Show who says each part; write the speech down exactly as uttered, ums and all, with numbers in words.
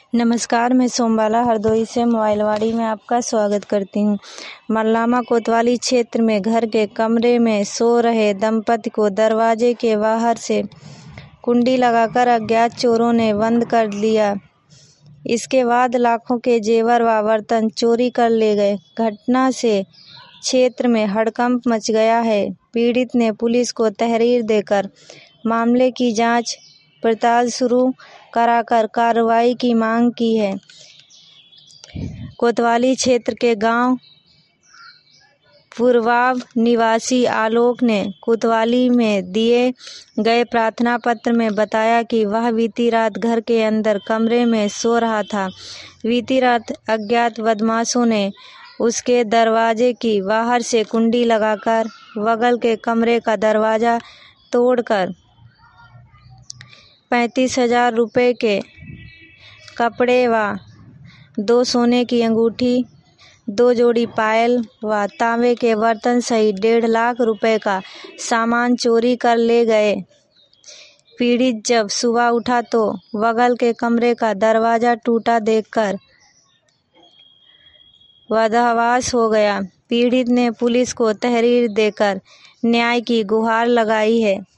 Speaker 1: नमस्कार, मैं सोमबाला हरदोई से मोबाइलवाड़ी में आपका स्वागत करती हूँ। मल्लामा कोतवाली क्षेत्र में घर के कमरे में सो रहे दंपति को दरवाजे के बाहर से कुंडी लगाकर अज्ञात चोरों ने बंद कर लिया। इसके बाद लाखों के जेवर व बर्तन चोरी कर ले गए। घटना से क्षेत्र में हड़कंप मच गया है। पीड़ित ने पुलिस को तहरीर देकर मामले की जांच पड़ताल शुरू कराकर कार्रवाई की मांग की है। कोतवाली क्षेत्र के गांव पुरवाव निवासी आलोक ने कोतवाली में दिए गए प्रार्थना पत्र में बताया कि वह बीती रात घर के अंदर कमरे में सो रहा था। बीती रात अज्ञात बदमाशों ने उसके दरवाजे की बाहर से कुंडी लगाकर बगल के कमरे का दरवाज़ा तोड़कर पैंतीस हजार रुपये के कपड़े व दो सोने की अंगूठी, दो जोड़ी पायल व तांबे के बर्तन सहित डेढ़ लाख रुपए का सामान चोरी कर ले गए। पीड़ित जब सुबह उठा तो बगल के कमरे का दरवाज़ा टूटा देखकर बदहवास हो गया। पीड़ित ने पुलिस को तहरीर देकर न्याय की गुहार लगाई है।